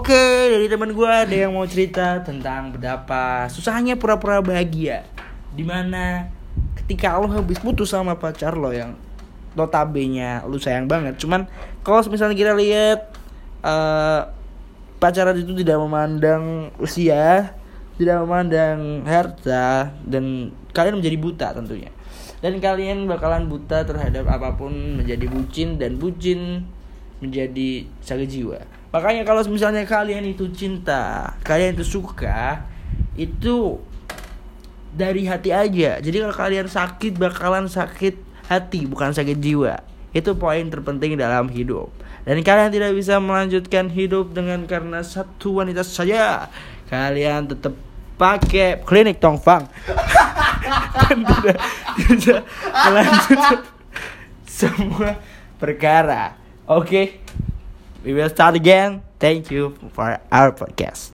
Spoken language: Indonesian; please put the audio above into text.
Oke, dari teman gue ada yang mau cerita tentang betapa susahnya pura-pura bahagia. Dimana ketika lo habis putus sama pacar lo yang notabene lo sayang banget. Cuman kalau misalnya kita lihat pacaran itu tidak memandang usia, tidak memandang harta, dan kalian menjadi buta tentunya. Dan kalian bakalan buta terhadap apapun, menjadi bucin, dan bucin menjadi sakit jiwa. Makanya kalau misalnya kalian itu cinta, kalian itu suka, itu dari hati aja. Jadi kalau kalian sakit, bakalan sakit hati, bukan sakit jiwa. Itu poin terpenting dalam hidup. Dan kalian tidak bisa melanjutkan hidup dengan karena satu wanita saja. Kalian tetap pakai klinik Tongfang. Dan tidak bisa melanjutkan semua perkara. Oke. We will start again. Thank you for our podcast.